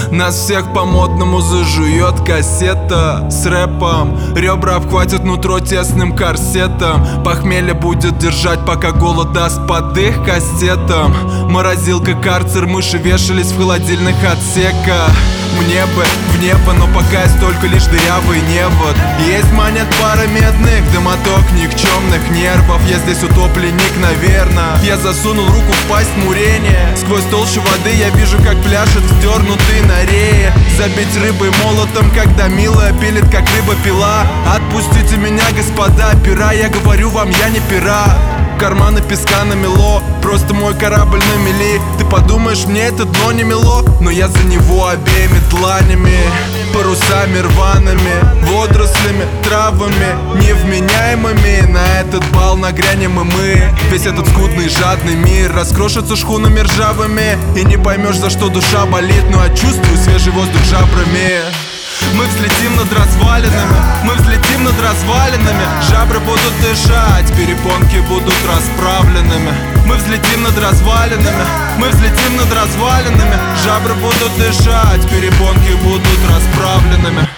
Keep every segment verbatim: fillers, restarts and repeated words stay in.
Нас всех по-модному зажует кассета с рэпом. Ребра обхватят нутро тесным корсетом. Похмелье будет держать, пока голод даст под их кассетом. Морозилка, карцер, мыши вешались в холодильных отсеках. Мне бы в небо, но пока есть только лишь дырявый невод. Есть манят пара медных, дымоток никчемных нервов. Я здесь утопленник, наверное. Я засунул руку в пасть мурения. Сквозь толщу воды я вижу, как пляшет вздернутый на рее. Забить рыбой молотом, когда милая пилит, как рыба пила. Отпустите меня, господа пира, я говорю вам, я не пират. Карманы песка намело, просто мой корабль на мели. Ты подумаешь, мне это дно не мело, но я за него обеими дланями. Парусами рваными, водорослями, травами невменяемыми. На этот бал нагрянем и мы. Весь этот скудный жадный мир раскрошится шхунами ржавыми. И не поймешь, за что душа болит, но я чувствую свежий воздух жабрами. Мы взлетим над развалинами, мы взлетим над развалинами. Жабры будут дышать, перепонки будут расправленными. Мы взлетим над развалинами, мы взлетим над развалинами. Жабры будут дышать, перепонки будут расправленными.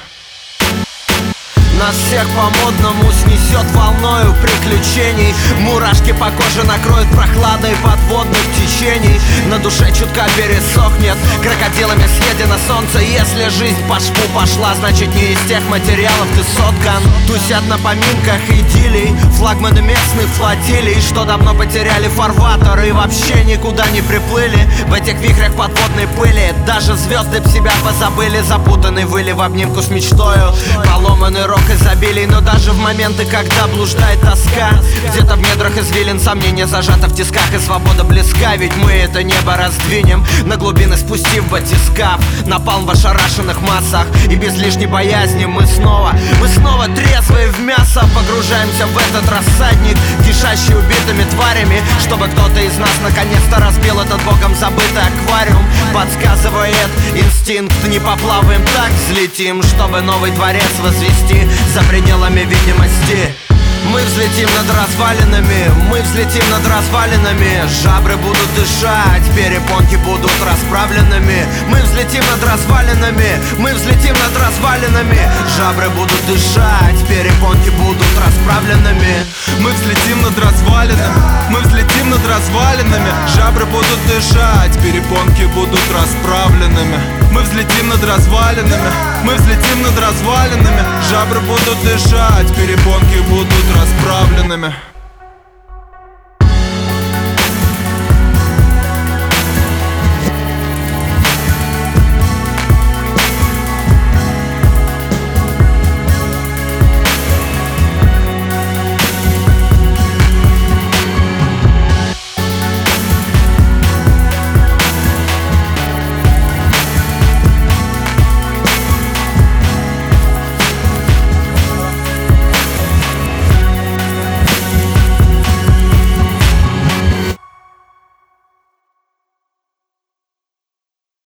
Нас всех по-модному снесет волною приключений. Мурашки по коже накроют прохладой подводных течений. На душе чутка пересохнет, крокодилами съедено солнце. Если жизнь по шву пошла, значит не из тех материалов ты соткан. Тусят на поминках идиллий флагманы местных флотилий, что давно потеряли фарватер и вообще никуда не приплыли. В этих вихрях подводной пыли даже звезды б себя позабыли. Запутанный выли в обнимку с мечтою, поломанный рок изобилий. Но даже в моменты, когда блуждает тоска, где-то в недрах извилин сомнение зажато в тисках, и свобода близка. Ведь мы это небо раздвинем, на глубины спустив батискаф. Напалм в ошарашенных массах, и без лишней боязни мы снова, мы снова трезвые в мясо погружаемся в этот рассадник, кишащий убитыми тварями, чтобы кто-то из нас наконец-то разбил этот богом забытый аквариум. Подсказывает инстинкт, не поплаваем, так взлетим, чтобы новый дворец возвести за пределами видимости. Мы взлетим над развалинами, мы взлетим над развалинами. Жабры будут дышать, перепонки будут расправленными. Мы взлетим над развалинами, мы взлетим над развалинами. Жабры будут дышать, перепонки будут расправленными. Мы взлетим над развалинами, мы взлетим над развалинами. Жабры будут дышать, перепонки будут расправленными. Мы взлетим над развалинами, мы взлетим над развалинами. Жабры будут дышать, перепонки будут расправленными.